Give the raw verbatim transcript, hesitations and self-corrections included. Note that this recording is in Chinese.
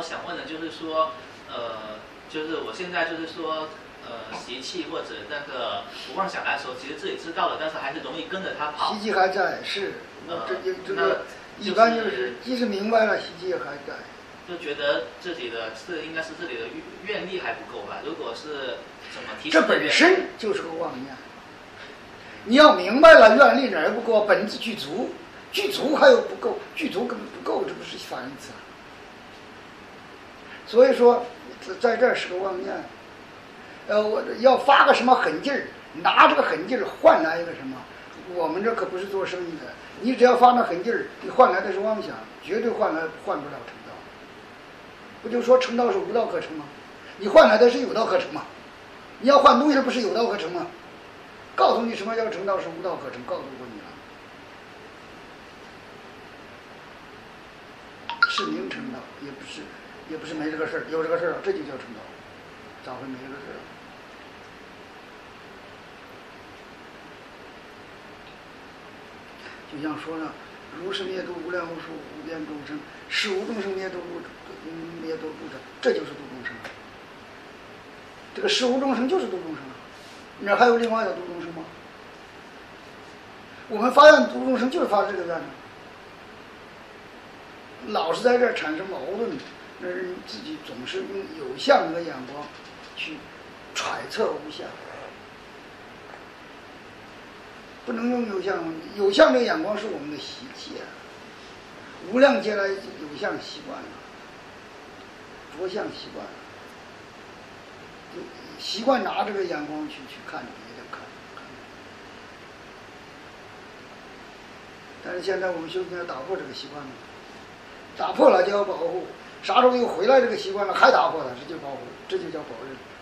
我想问的就是说，呃，就是我现在就是说，呃，习气或者那个不妄想来的时候，其实自己知道了，但是还是容易跟着他跑。 习气还在，是， 呃， 这这这个一般就是即使明白了，习气还在。 就觉得自己的是应该是自己的愿力还不够吧？如果是怎么提这本身就是个妄念。你要明白了，愿力哪儿不够，本自具足，具足还有不够，具足根本不够，这不是反义词啊。所以说，在这儿是个妄念。呃，我要发个什么狠劲儿，拿这个狠劲儿换来一个什么？我们这可不是做生意的，你只要发那狠劲儿，你换来的是妄想，绝对换来换不了成道。不就说成道是无道可成吗？你换来的是有道可成吗？你要换东西，不是有道可成吗？告诉你什么叫成道是无道可成，告诉过你了。是名成道，也不是，也不是没这个事儿，有这个事儿，这就叫成道，咋会没这个事儿？就像说了，如是灭度无量无数无边众生，是无众生灭度度灭度度者，这就是度众生。这个是无众生就是度众生，你这还有另外的度众生吗？我们发愿度众生就是发这个愿，老是在这儿产生矛盾，那是你自己总是用有相这个眼光去揣测无相。不能用有相，有相这个眼光是我们的习气啊。无量劫来有相习惯了，着相习惯了，就习惯拿这个眼光去去看别的看看。但是现在我们修行要打破这个习惯了，打破了就要保护，啥时候又回来这个习惯了还打破它，这就保护，这就叫保